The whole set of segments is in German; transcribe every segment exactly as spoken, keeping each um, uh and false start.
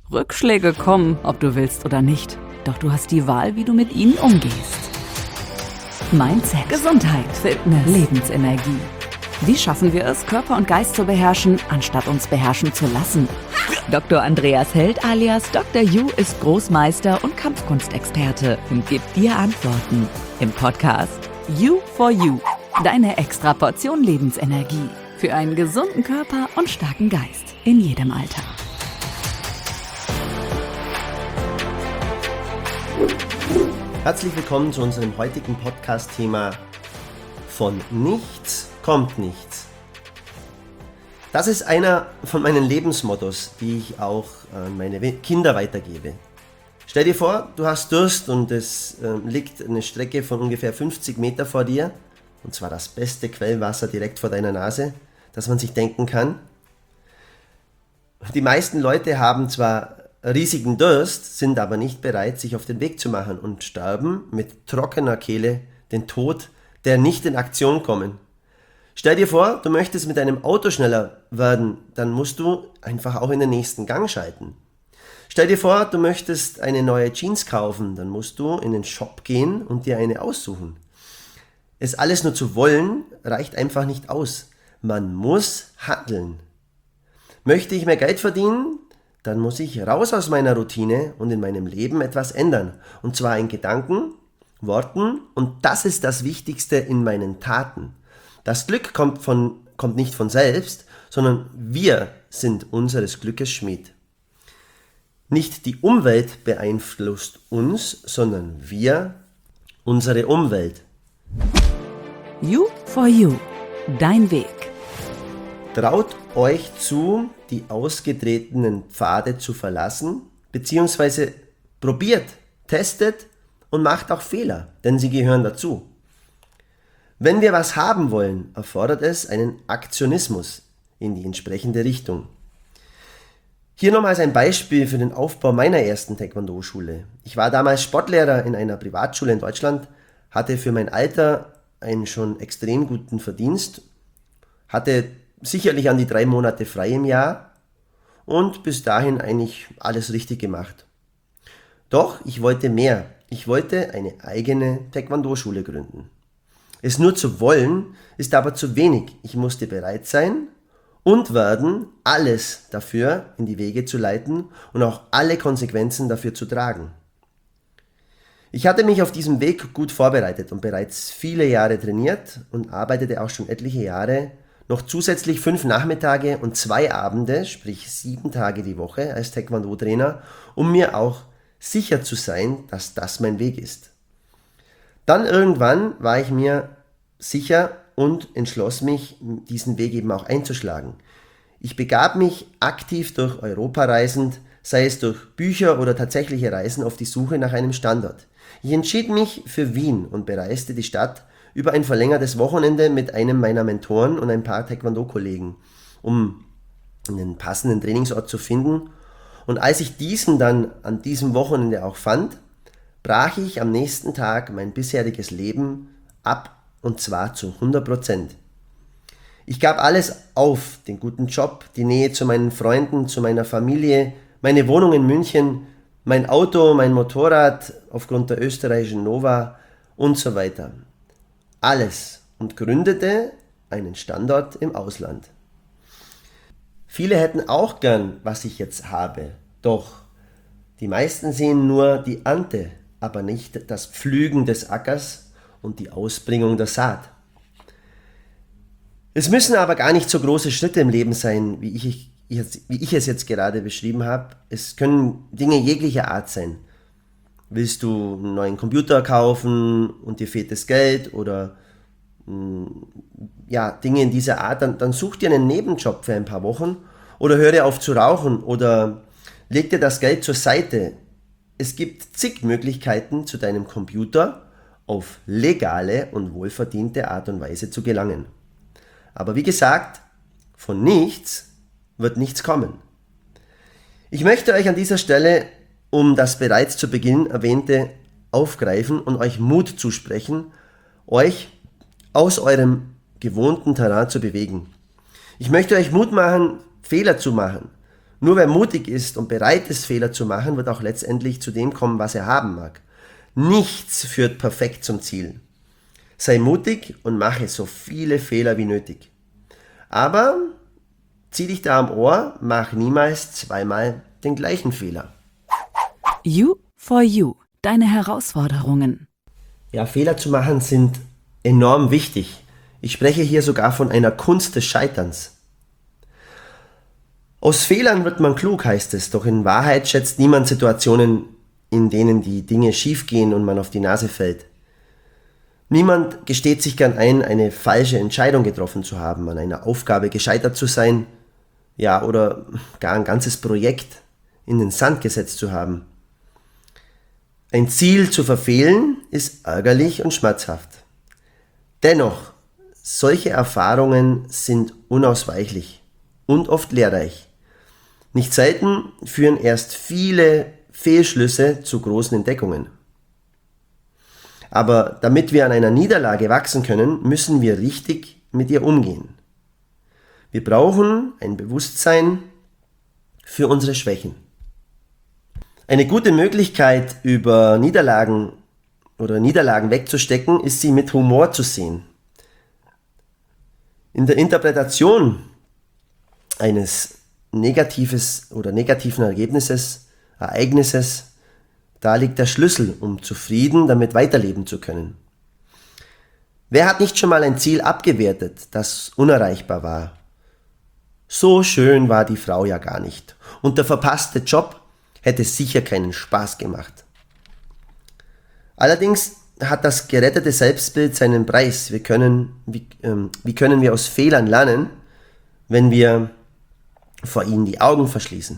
Rückschläge kommen, ob du willst oder nicht. Doch du hast die Wahl, wie du mit ihnen umgehst. Mindset, Gesundheit, Fitness, Lebensenergie. Wie schaffen wir es, Körper und Geist zu beherrschen, anstatt uns beherrschen zu lassen? Doktor Andreas Held alias Doktor Yu ist Großmeister und Kampfkunstexperte und gibt dir Antworten im Podcast You for You. Deine extra Portion Lebensenergie für einen gesunden Körper und starken Geist in jedem Alter. Herzlich willkommen zu unserem heutigen Podcast-Thema Von nichts kommt nichts. Das ist einer von meinen Lebensmottos, die ich auch an meine Kinder weitergebe. Stell dir vor, du hast Durst und es äh, liegt eine Strecke von ungefähr fünfzig Meter vor dir, und zwar das beste Quellwasser direkt vor deiner Nase, das man sich denken kann. Die meisten Leute haben zwar riesigen Durst, sind aber nicht bereit, sich auf den Weg zu machen und sterben mit trockener Kehle den Tod, der nicht in Aktion kommen. Stell dir vor, du möchtest mit deinem Auto schneller werden, dann musst du einfach auch in den nächsten Gang schalten. Stell dir vor, du möchtest eine neue Jeans kaufen, dann musst du in den Shop gehen und dir eine aussuchen. Es alles nur zu wollen, reicht einfach nicht aus. Man muss handeln. Möchte ich mehr Geld verdienen? Dann muss ich raus aus meiner Routine und in meinem Leben etwas ändern. Und zwar in Gedanken, Worten und das ist das Wichtigste in meinen Taten. Das Glück kommt, von, kommt nicht von selbst, sondern wir sind unseres Glückes Schmied. Nicht die Umwelt beeinflusst uns, sondern wir unsere Umwelt. You for You, dein Weg. Traut euch zu, die ausgetretenen Pfade zu verlassen, beziehungsweise probiert, testet und macht auch Fehler, denn sie gehören dazu. Wenn wir was haben wollen, erfordert es einen Aktionismus in die entsprechende Richtung. Hier nochmals ein Beispiel für den Aufbau meiner ersten Taekwondo-Schule. Ich war damals Sportlehrer in einer Privatschule in Deutschland, hatte für mein Alter einen schon extrem guten Verdienst, hatte sicherlich an die drei Monate frei im Jahr und bis dahin eigentlich alles richtig gemacht. Doch ich wollte mehr. Ich wollte eine eigene Taekwondo-Schule gründen. Es nur zu wollen, ist aber zu wenig. Ich musste bereit sein und werden, alles dafür in die Wege zu leiten und auch alle Konsequenzen dafür zu tragen. Ich hatte mich auf diesem Weg gut vorbereitet und bereits viele Jahre trainiert und arbeitete auch schon etliche Jahre noch zusätzlich fünf Nachmittage und zwei Abende, sprich sieben Tage die Woche als Taekwondo-Trainer, um mir auch sicher zu sein, dass das mein Weg ist. Dann irgendwann war ich mir sicher und entschloss mich, diesen Weg eben auch einzuschlagen. Ich begab mich aktiv durch Europa reisend, sei es durch Bücher oder tatsächliche Reisen auf die Suche nach einem Standort. Ich entschied mich für Wien und bereiste die Stadt über ein verlängertes Wochenende mit einem meiner Mentoren und ein paar Taekwondo-Kollegen, um einen passenden Trainingsort zu finden. Und als ich diesen dann an diesem Wochenende auch fand, brach ich am nächsten Tag mein bisheriges Leben ab, und zwar zu hundert Prozent. Ich gab alles auf, den guten Job, die Nähe zu meinen Freunden, zu meiner Familie, meine Wohnung in München, mein Auto, mein Motorrad aufgrund der österreichischen Nova und so weiter. Alles und gründete einen Standort im Ausland. Viele hätten auch gern, was ich jetzt habe, doch die meisten sehen nur die Ernte, aber nicht das Pflügen des Ackers und die Ausbringung der Saat. Es müssen aber gar nicht so große Schritte im Leben sein, wie ich, wie ich es jetzt gerade beschrieben habe. Es können Dinge jeglicher Art sein. Willst du einen neuen Computer kaufen und dir fehlt das Geld oder mh, ja, Dinge in dieser Art, dann, dann such dir einen Nebenjob für ein paar Wochen oder höre auf zu rauchen oder leg dir das Geld zur Seite. Es gibt zig Möglichkeiten, zu deinem Computer auf legale und wohlverdiente Art und Weise zu gelangen. Aber wie gesagt, von nichts wird nichts kommen. Ich möchte euch an dieser Stelle, um das bereits zu Beginn erwähnte, aufgreifen und euch Mut zusprechen, euch aus eurem gewohnten Terrain zu bewegen. Ich möchte euch Mut machen, Fehler zu machen. Nur wer mutig ist und bereit ist, Fehler zu machen, wird auch letztendlich zu dem kommen, was er haben mag. Nichts führt perfekt zum Ziel. Sei mutig und mache so viele Fehler wie nötig. Aber zieh dich da am Ohr, mach niemals zweimal den gleichen Fehler. You for You, deine Herausforderungen. Ja, Fehler zu machen sind enorm wichtig. Ich spreche hier sogar von einer Kunst des Scheiterns. Aus Fehlern wird man klug, heißt es, doch in Wahrheit schätzt niemand Situationen, in denen die Dinge schiefgehen und man auf die Nase fällt. Niemand gesteht sich gern ein, eine falsche Entscheidung getroffen zu haben, an einer Aufgabe gescheitert zu sein, ja, oder gar ein ganzes Projekt in den Sand gesetzt zu haben. Ein Ziel zu verfehlen ist ärgerlich und schmerzhaft. Dennoch, solche Erfahrungen sind unausweichlich und oft lehrreich. Nicht selten führen erst viele Fehlschlüsse zu großen Entdeckungen. Aber damit wir an einer Niederlage wachsen können, müssen wir richtig mit ihr umgehen. Wir brauchen ein Bewusstsein für unsere Schwächen. Eine gute Möglichkeit, über Niederlagen oder Niederlagen wegzustecken, ist sie mit Humor zu sehen. In der Interpretation eines negatives oder negativen Ergebnisses, Ereignisses, da liegt der Schlüssel, um zufrieden damit weiterleben zu können. Wer hat nicht schon mal ein Ziel abgewertet, das unerreichbar war? So schön war die Frau ja gar nicht. Und der verpasste Job hätte sicher keinen Spaß gemacht. Allerdings hat das gerettete Selbstbild seinen Preis. Wir können, wie, ähm, wie können wir aus Fehlern lernen, wenn wir vor ihnen die Augen verschließen?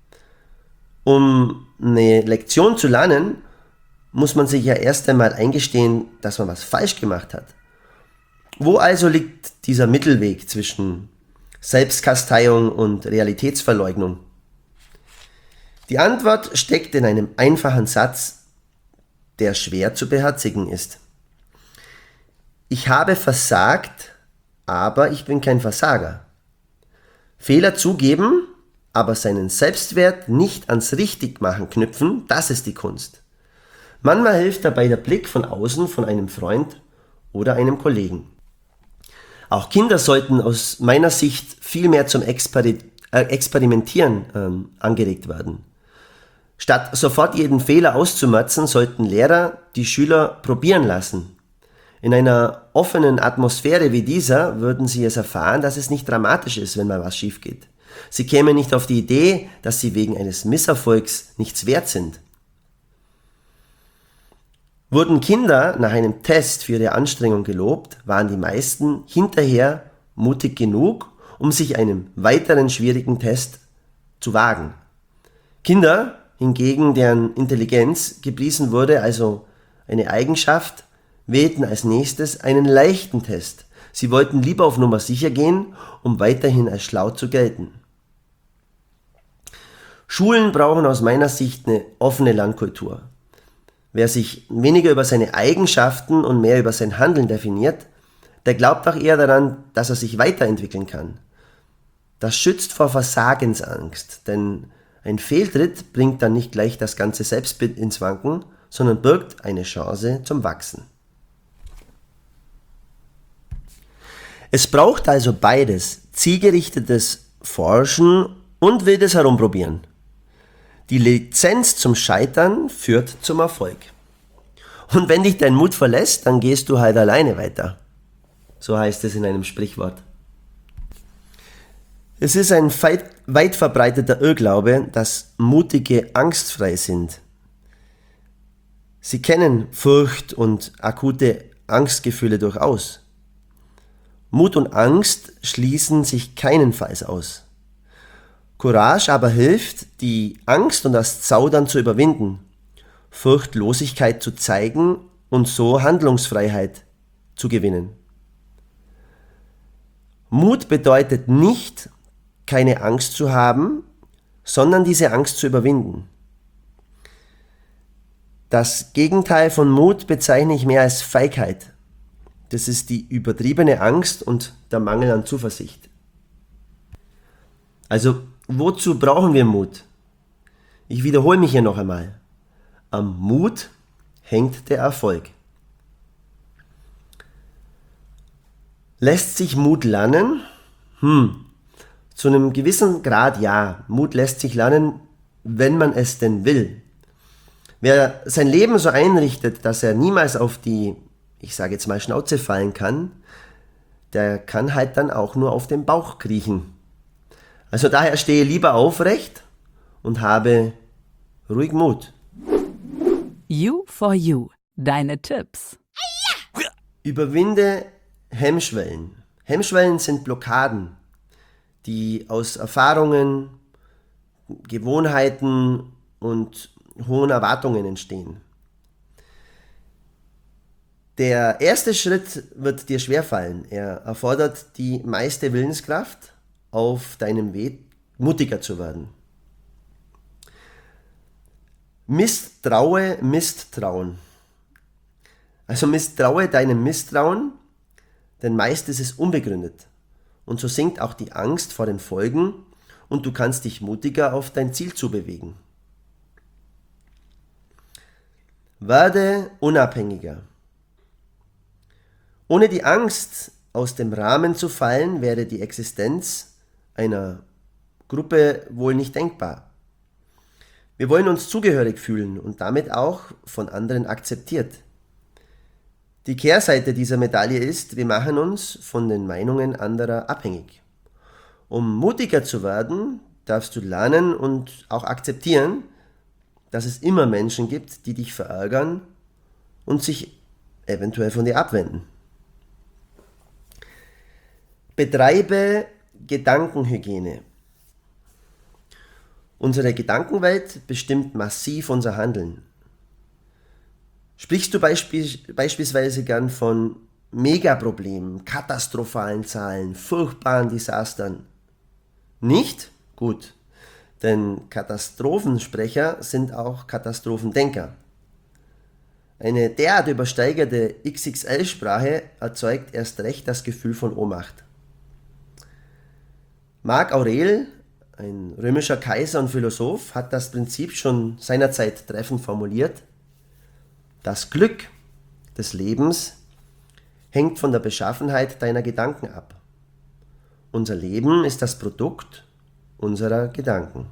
Um eine Lektion zu lernen, muss man sich ja erst einmal eingestehen, dass man was falsch gemacht hat. Wo also liegt dieser Mittelweg zwischen Selbstkasteiung und Realitätsverleugnung? Die Antwort steckt in einem einfachen Satz, der schwer zu beherzigen ist. Ich habe versagt, aber ich bin kein Versager. Fehler zugeben, aber seinen Selbstwert nicht ans Richtigmachen knüpfen, das ist die Kunst. Manchmal hilft dabei der Blick von außen von einem Freund oder einem Kollegen. Auch Kinder sollten aus meiner Sicht viel mehr zum Exper- äh, Experimentieren ähm, angeregt werden. Statt sofort jeden Fehler auszumerzen, sollten Lehrer die Schüler probieren lassen. In einer offenen Atmosphäre wie dieser würden sie es erfahren, dass es nicht dramatisch ist, wenn mal was schief geht. Sie kämen nicht auf die Idee, dass sie wegen eines Misserfolgs nichts wert sind. Wurden Kinder nach einem Test für ihre Anstrengung gelobt, waren die meisten hinterher mutig genug, um sich einem weiteren schwierigen Test zu wagen. Kinder hingegen, deren Intelligenz gepriesen wurde, also eine Eigenschaft, wählten als nächstes einen leichten Test. Sie wollten lieber auf Nummer sicher gehen, um weiterhin als schlau zu gelten. Schulen brauchen aus meiner Sicht eine offene Lernkultur. Wer sich weniger über seine Eigenschaften und mehr über sein Handeln definiert, der glaubt auch eher daran, dass er sich weiterentwickeln kann. Das schützt vor Versagensangst, denn ein Fehltritt bringt dann nicht gleich das ganze Selbstbild ins Wanken, sondern birgt eine Chance zum Wachsen. Es braucht also beides, zielgerichtetes Forschen und wildes Herumprobieren. Die Lizenz zum Scheitern führt zum Erfolg. Und wenn dich dein Mut verlässt, dann gehst du halt alleine weiter. So heißt es in einem Sprichwort. Es ist ein weit verbreiteter Irrglaube, dass Mutige angstfrei sind. Sie kennen Furcht und akute Angstgefühle durchaus. Mut und Angst schließen sich keinenfalls aus. Courage aber hilft, die Angst und das Zaudern zu überwinden, Furchtlosigkeit zu zeigen und so Handlungsfreiheit zu gewinnen. Mut bedeutet nicht, keine Angst zu haben, sondern diese Angst zu überwinden. Das Gegenteil von Mut bezeichne ich mehr als Feigheit. Das ist die übertriebene Angst und der Mangel an Zuversicht. Also wozu brauchen wir Mut? Ich wiederhole mich hier noch einmal. Am Mut hängt der Erfolg. Lässt sich Mut lernen? Hm, zu einem gewissen Grad ja. Mut lässt sich lernen, wenn man es denn will. Wer sein Leben so einrichtet, dass er niemals auf die, ich sage jetzt mal, Schnauze fallen kann, der kann halt dann auch nur auf den Bauch kriechen. Also daher stehe lieber aufrecht und habe ruhig Mut. You for You. Deine Tipps. Überwinde Hemmschwellen. Hemmschwellen sind Blockaden, die aus Erfahrungen, Gewohnheiten und hohen Erwartungen entstehen. Der erste Schritt wird dir schwerfallen. Er erfordert die meiste Willenskraft auf deinem Weg, mutiger zu werden. Misstraue Misstrauen. Also misstraue deinem Misstrauen, denn meist ist es unbegründet. Und so sinkt auch die Angst vor den Folgen und du kannst dich mutiger auf dein Ziel zubewegen. Werde unabhängiger. Ohne die Angst, aus dem Rahmen zu fallen, wäre die Existenz einer Gruppe wohl nicht denkbar. Wir wollen uns zugehörig fühlen und damit auch von anderen akzeptiert. Die Kehrseite dieser Medaille ist, wir machen uns von den Meinungen anderer abhängig. Um mutiger zu werden, darfst du lernen und auch akzeptieren, dass es immer Menschen gibt, die dich verärgern und sich eventuell von dir abwenden. Betreibe Gedankenhygiene. Unsere Gedankenwelt bestimmt massiv unser Handeln. Sprichst du beisp- beispielsweise gern von Megaproblemen, katastrophalen Zahlen, furchtbaren Desastern? Nicht? Gut. Denn Katastrophensprecher sind auch Katastrophendenker. Eine derart übersteigerte X X L-Sprache erzeugt erst recht das Gefühl von Ohnmacht. Marc Aurel, ein römischer Kaiser und Philosoph, hat das Prinzip schon seinerzeit treffend formuliert. Das Glück des Lebens hängt von der Beschaffenheit deiner Gedanken ab. Unser Leben ist das Produkt unserer Gedanken.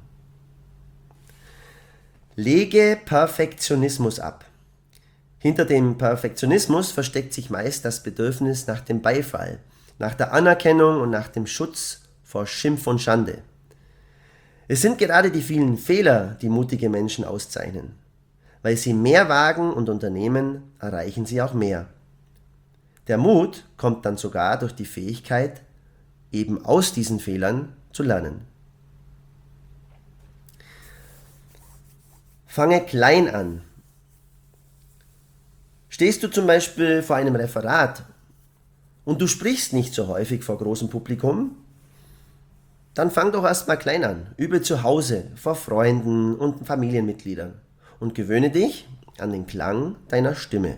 Lege Perfektionismus ab. Hinter dem Perfektionismus versteckt sich meist das Bedürfnis nach dem Beifall, nach der Anerkennung und nach dem Schutz vor Schimpf und Schande. Es sind gerade die vielen Fehler, die mutige Menschen auszeichnen. Weil sie mehr wagen und unternehmen, erreichen sie auch mehr. Der Mut kommt dann sogar durch die Fähigkeit, eben aus diesen Fehlern zu lernen. Fange klein an. Stehst du zum Beispiel vor einem Referat und du sprichst nicht so häufig vor großem Publikum, dann fang doch erst mal klein an. Übe zu Hause, vor Freunden und Familienmitgliedern und gewöhne dich an den Klang deiner Stimme.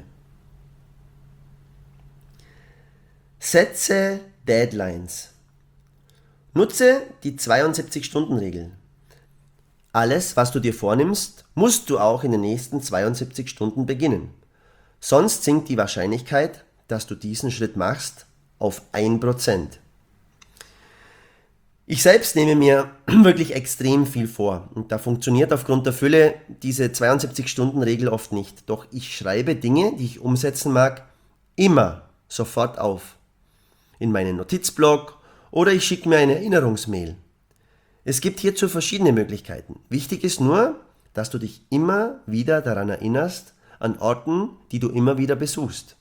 Setze Deadlines. Nutze die zweiundsiebzig-Stunden-Regel. Alles, was du dir vornimmst, musst du auch in den nächsten zweiundsiebzig Stunden beginnen. Sonst sinkt die Wahrscheinlichkeit, dass du diesen Schritt machst, auf ein Prozent. Ich selbst nehme mir wirklich extrem viel vor und da funktioniert aufgrund der Fülle diese zweiundsiebzig-Stunden-Regel oft nicht. Doch ich schreibe Dinge, die ich umsetzen mag, immer sofort auf. In meinen Notizblock oder ich schicke mir eine Erinnerungsmail. Es gibt hierzu verschiedene Möglichkeiten. Wichtig ist nur, dass du dich immer wieder daran erinnerst, an Orten, die du immer wieder besuchst.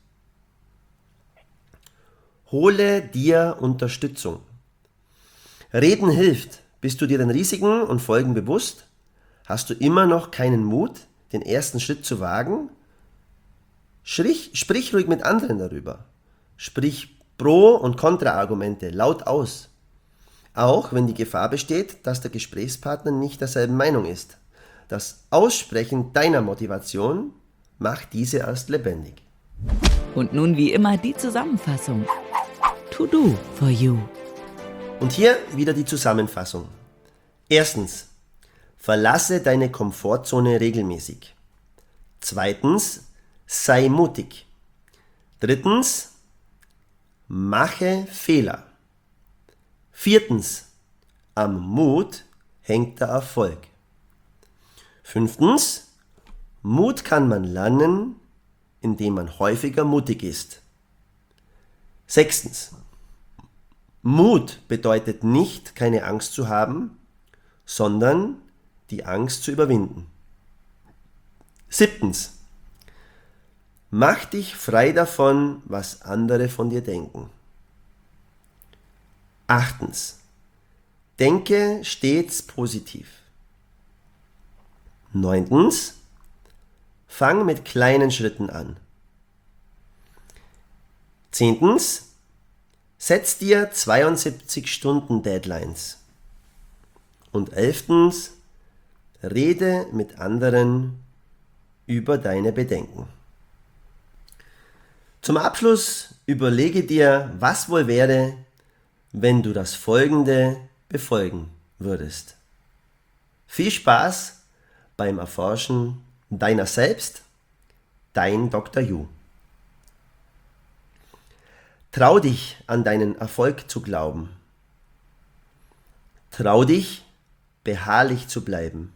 Hole dir Unterstützung. Reden hilft. Bist du dir den Risiken und Folgen bewusst? Hast du immer noch keinen Mut, den ersten Schritt zu wagen? Sprich, sprich ruhig mit anderen darüber. Sprich Pro- und Kontraargumente laut aus. Auch wenn die Gefahr besteht, dass der Gesprächspartner nicht derselben Meinung ist. Das Aussprechen deiner Motivation macht diese erst lebendig. Und nun wie immer die Zusammenfassung. To do for you. Und hier wieder die Zusammenfassung. Erstens, verlasse deine Komfortzone regelmäßig. Zweitens, sei mutig. Drittens, mache Fehler. Viertens, am Mut hängt der Erfolg. Fünftens, Mut kann man lernen, indem man häufiger mutig ist. Sechstens, Mut bedeutet nicht, keine Angst zu haben, sondern die Angst zu überwinden. Siebtens, mach dich frei davon, was andere von dir denken. Achtens, denke stets positiv. Neuntens, fang mit kleinen Schritten an. Zehntens, setz dir zweiundsiebzig Stunden Deadlines. Und elftens, rede mit anderen über deine Bedenken. Zum Abschluss überlege dir, was wohl wäre, wenn du das Folgende befolgen würdest. Viel Spaß beim Erforschen deiner selbst, dein Doktor Ju. Trau dich, an deinen Erfolg zu glauben. Trau dich, beharrlich zu bleiben.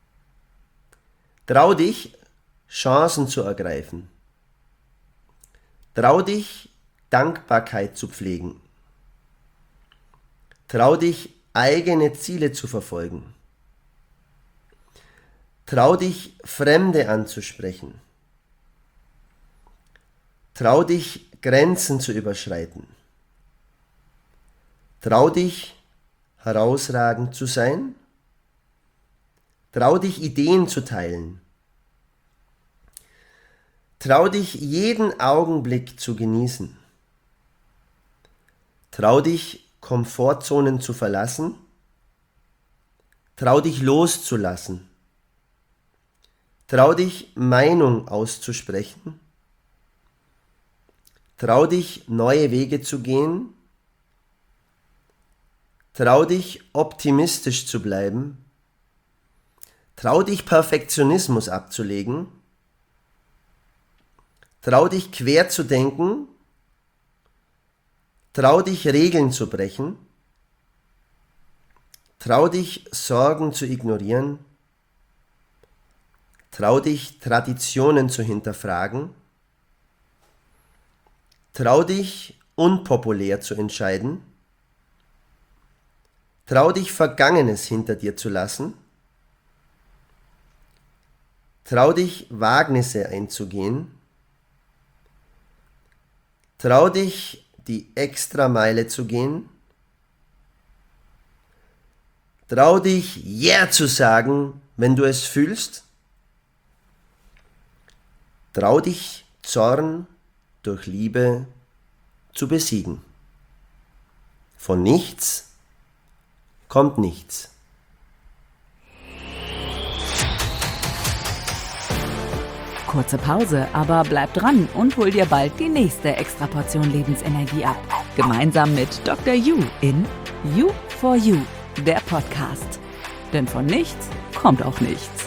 Trau dich, Chancen zu ergreifen. Trau dich, Dankbarkeit zu pflegen. Trau dich, eigene Ziele zu verfolgen. Trau dich, Fremde anzusprechen. Trau dich, Grenzen zu überschreiten. Trau dich, herausragend zu sein. Trau dich, Ideen zu teilen. Trau dich, jeden Augenblick zu genießen. Trau dich, Komfortzonen zu verlassen. Trau dich, loszulassen. Trau dich, Meinung auszusprechen. Trau dich, neue Wege zu gehen. Trau dich, optimistisch zu bleiben. Trau dich, Perfektionismus abzulegen. Trau dich, quer zu denken. Trau dich, Regeln zu brechen. Trau dich, Sorgen zu ignorieren. Trau dich, Traditionen zu hinterfragen. Trau dich, unpopulär zu entscheiden. Trau dich, Vergangenes hinter dir zu lassen. Trau dich, Wagnisse einzugehen. Trau dich, die Extrameile zu gehen. Trau dich, yeah zu sagen, wenn du es fühlst. Trau dich, Zorn durch Liebe zu besiegen. Von nichts kommt nichts. Kurze Pause, aber bleib dran und hol dir bald die nächste Extraportion Lebensenergie ab. Gemeinsam mit Doktor Ju in You for You, der Podcast. Denn von nichts kommt auch nichts.